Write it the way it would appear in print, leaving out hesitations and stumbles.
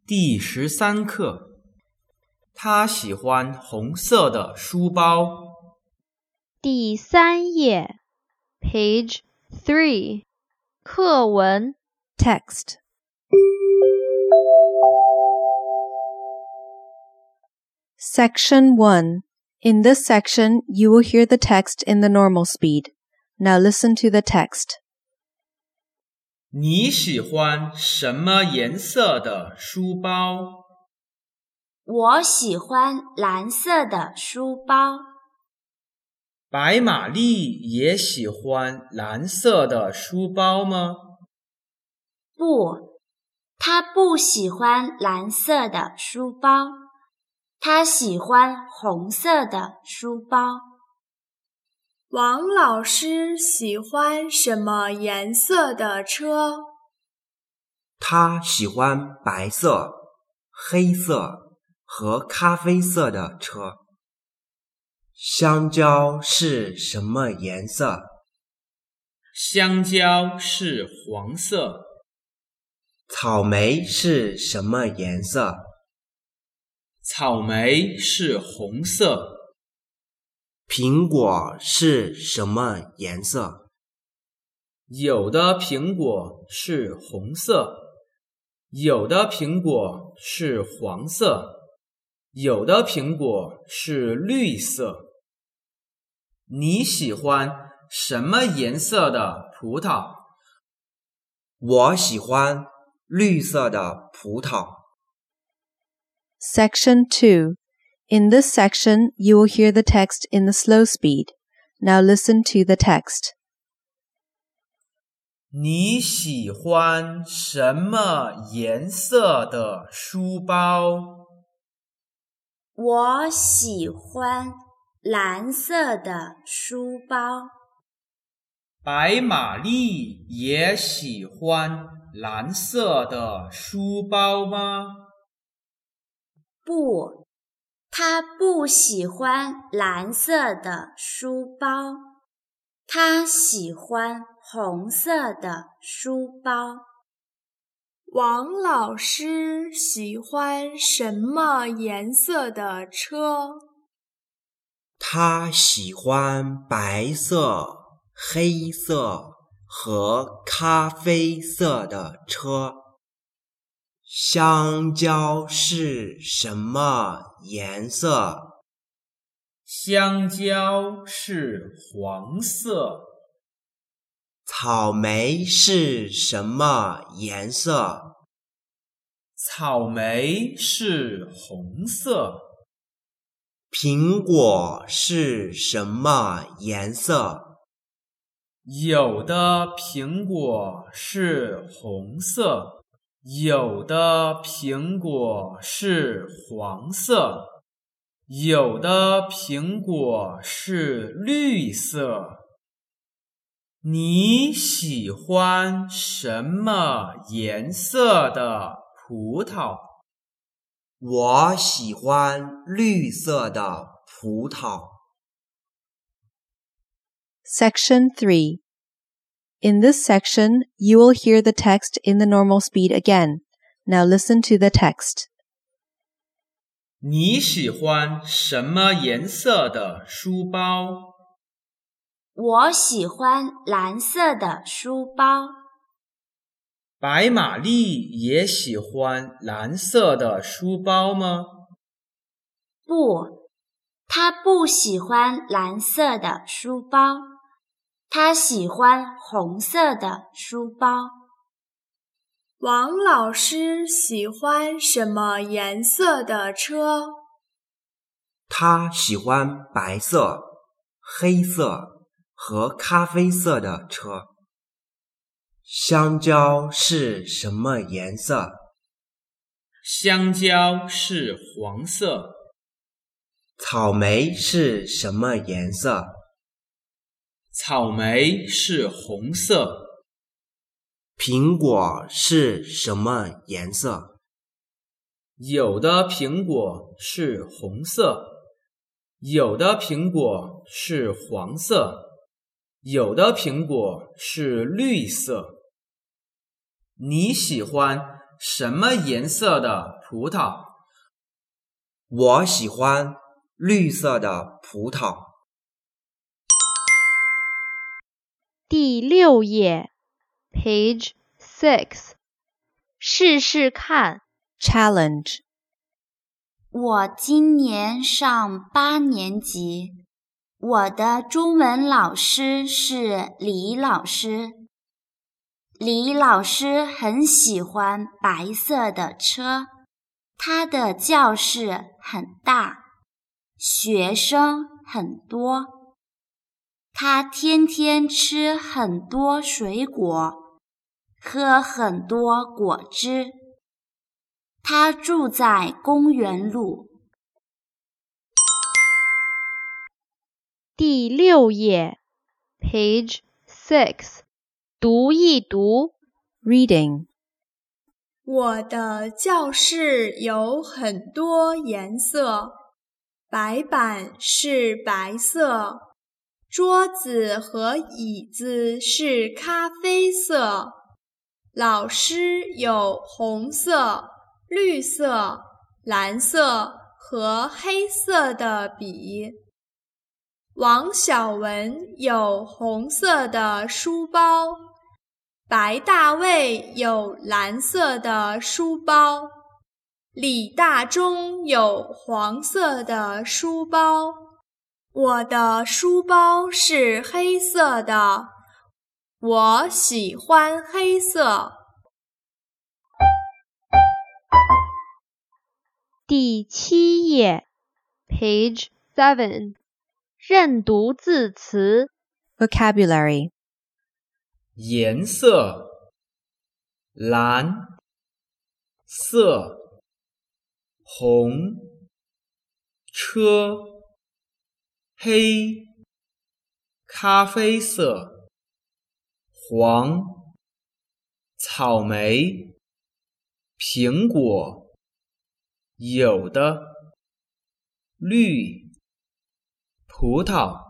第13课，他喜欢红色的书包。 第3页 Page 3课文 Text. Section 1. In this section, you will hear the text in the normal speed. Now listen to the text. 你喜欢什么颜色的书包？ 我喜欢蓝色的书包。 白玛丽也喜欢蓝色的书包吗？ 不，她不喜欢蓝色的书包，她喜欢红色的书包。 王老师喜欢什么颜色的车？ 他喜欢白色、黑色和咖啡色的车。香蕉是什么颜色？ 香蕉是黄色。 草莓是什么颜色？ 草莓是红色。 苹果是什么颜色？ 有的苹果是红色，有的苹果是黄色，有的苹果是绿色。你喜欢什么颜色的葡萄？ 我喜欢绿色的葡萄。 Section 2. In this section, you will hear the text in the slow speed. Now listen to the text. 你喜欢什么颜色的书包？ 我喜欢蓝色的书包。 白玛丽也喜欢蓝色的书包吗？ 不，她不喜欢蓝色的书包，她喜欢红色的书包。 王老师喜欢什么颜色的车？ 他喜欢白色、黑色和咖啡色的车。香蕉是什么颜色？ 香蕉是黄色。 草莓是什么颜色？ 草莓是红色。 苹果是什么颜色？ 有的苹果是红色，有的苹果是黄色，有的苹果是绿色。你喜欢什么颜色的葡萄？ 我喜欢绿色的葡萄。 Section 3. In this section, you will hear the text in the normal speed again. Now listen to the text. 你喜欢什么颜色的书包？ 我喜欢蓝色的书包。 白玛丽也喜欢蓝色的书包吗？ 不，她不喜欢蓝色的书包，她喜欢红色的书包。 王老师喜欢什么颜色的车？ 他喜欢白色、黑色和咖啡色的车。香蕉是什么颜色？ 香蕉是黄色。 草莓是什么颜色？ 草莓是红色。 苹果是什么颜色？ 有的苹果是红色，有的苹果是黄色，有的苹果是绿色。你喜欢什么颜色的葡萄？ 我喜欢绿色的葡萄。 第6页 ，Page 6，试试看。 Challenge. 我今年上8年级，我的中文老师是李老师。李老师很喜欢白色的车，他的教室很大，学生很多。他天天吃很多水果，喝很多果汁。他住在公园路。 第6页 ，Page 6，读一读。 Reading. 我的教室有很多颜色，白板是白色，桌子和椅子是咖啡色，老师有红色、绿色、蓝色和黑色的笔。王小文有红色的书包，白大卫有蓝色的书包，李大忠有黄色的书包。我的书包是黑色的，我喜欢黑色。 第7页 ，Page 7，认读字词。 Vocabulary. 颜色，蓝色，红，车，黑，咖啡色，黄，草莓，苹果，有的，绿，葡萄。